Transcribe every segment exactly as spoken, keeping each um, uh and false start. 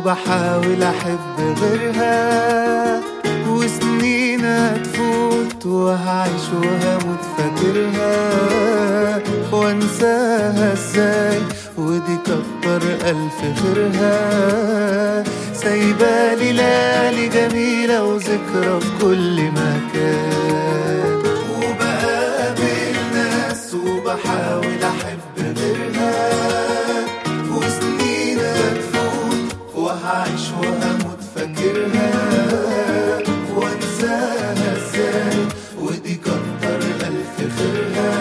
وبحاول احب غيرها، وسنين تفوت وهعيش وهموت فاكرها، وانساها ازاي ودي كتر الف خيرها. سايبالي ليالي جميلة وذكرى في كل مكان، وبقابل ناس وبحاول احب غيرها، وسنين تفوت وهعيش وهموت فاكرها، وانساها ازاي ودي كتر الف خيرها.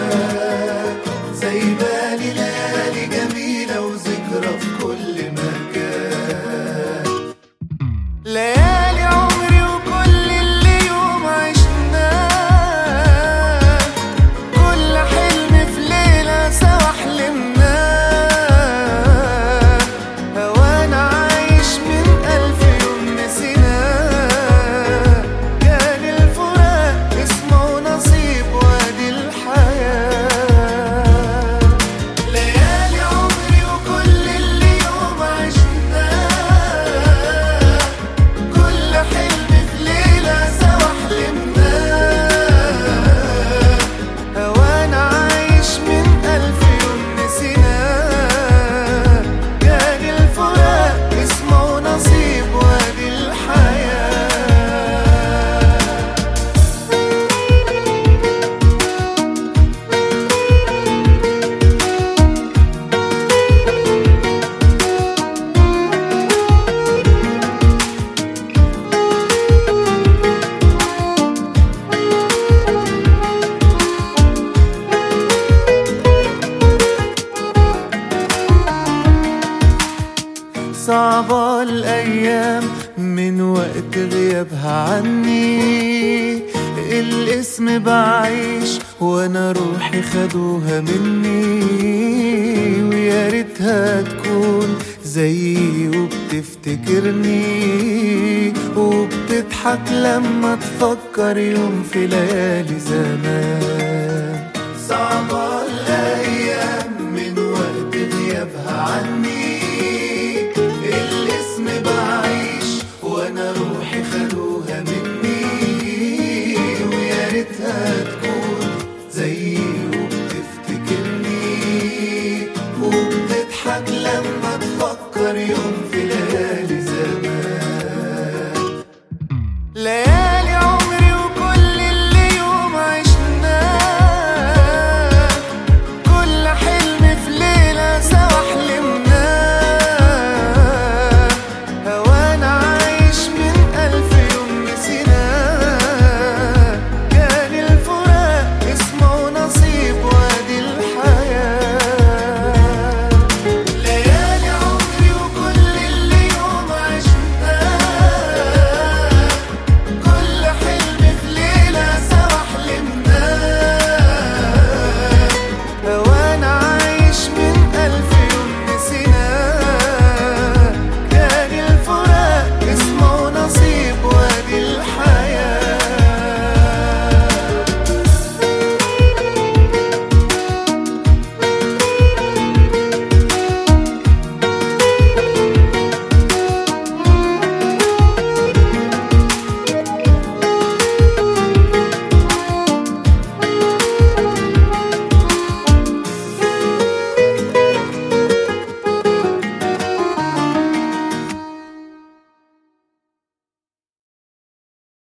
سايبالي ليالي جميلة وذكرى في كل مكان، ليالي عمري وكل اللي يوم عشناه، كل حلم في ليلة سوا حلمناه، وانا عايش من ألف يوم نسيناه. كان الفراق اسمه نصيب وادي الحياة، ليالي عمري وكل اللي يوم عشناه، كل حلم في ليلة سوا حلمناه، وانا عايش من ألف يوم نسيناه. كان الفراق اسمه نصيب وادي الحياة. صعبة الأيام من وقت غيابها عني، الاسم بعيش وأنا روحي خدوها مني، ويا ريتها تكون زيي وبتفتكرني وبتضحك لما تفكر يوم في ليالي زمان. صعبة